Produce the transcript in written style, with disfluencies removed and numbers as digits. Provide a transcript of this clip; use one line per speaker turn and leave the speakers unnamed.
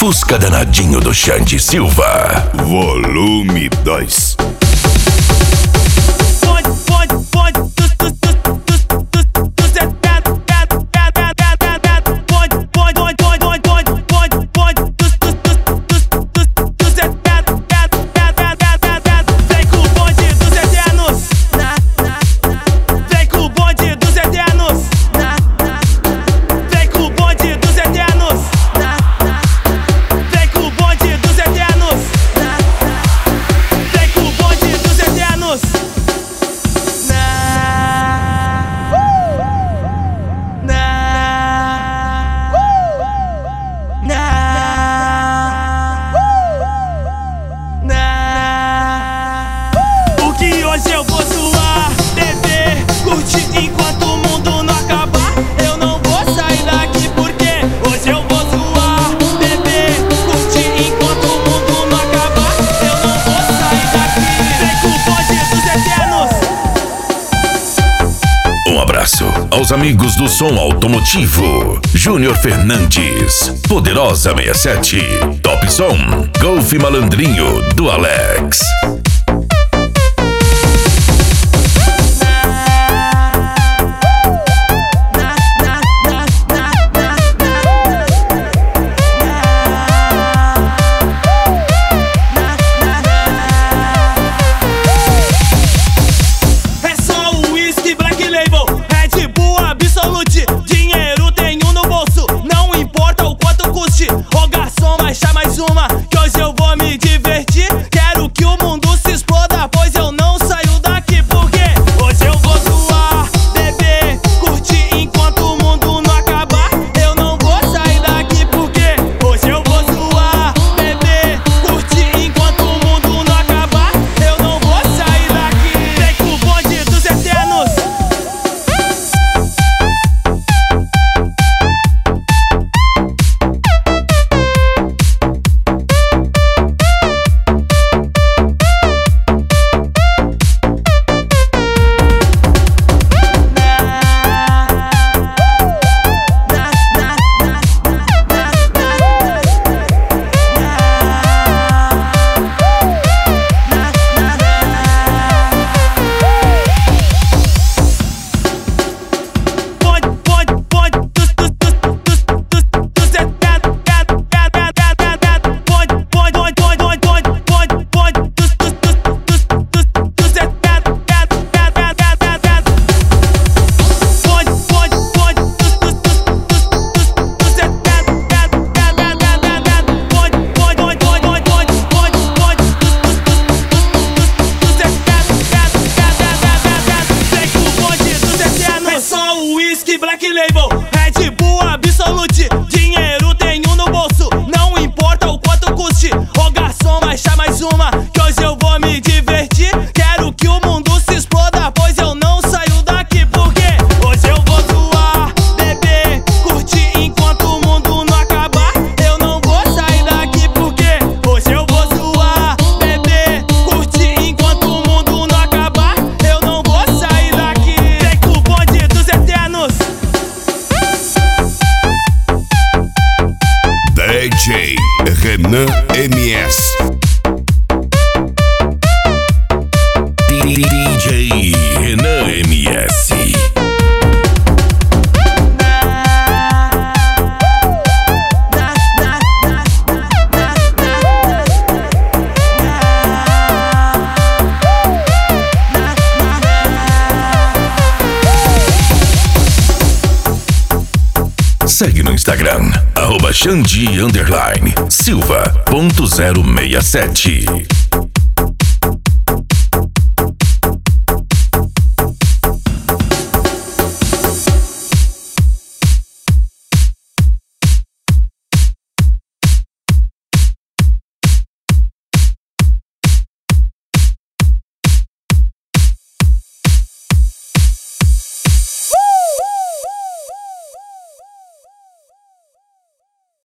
Fusca Danadinho do Xande Silva.
Volume 2.
Hoje eu vou zoar, beber, curtir enquanto o mundo não acabar. Eu não vou sair daqui porque hoje eu vou zoar, beber, curtir enquanto o mundo não acabar. Eu não vou sair daqui, vem com o bonde dos eternos.
Um abraço aos amigos do som automotivo. Júnior Fernandes, Poderosa 67, Top Som, Golf Malandrinho do Alex.
Dinheiro tenho no bolso, não importa o quanto custe. Ô garçom, vai achar mais uma, que hoje eu vou me divertir. Quero que o mundo se exploda, pois eu não saio daqui. Porque hoje eu vou zoar, beber, curtir enquanto o mundo não acabar. Eu não vou sair daqui porque hoje eu vou zoar, beber, curtir enquanto o mundo não acabar. Eu não vou sair daqui, vem com o bonde dos eternos. Black Label, Red Bull Absolute. Dinheiro tenho no bolso, não importa o quanto custe. Ô garçom, vai achar mais uma, que hoje eu vou me divertir. Quero que o mundo se exploda, pois eu não saio daqui. Porque hoje eu vou zoar, beber, curtir enquanto o mundo não acabar. Eu não vou sair daqui porque hoje eu vou zoar, beber, curtir enquanto o mundo não acabar. Eu não vou sair daqui, vem com o bonde dos eternos.
DJ Renan MS.
DJ Renan MS. Segue no Instagram, @Xande_Silva.067.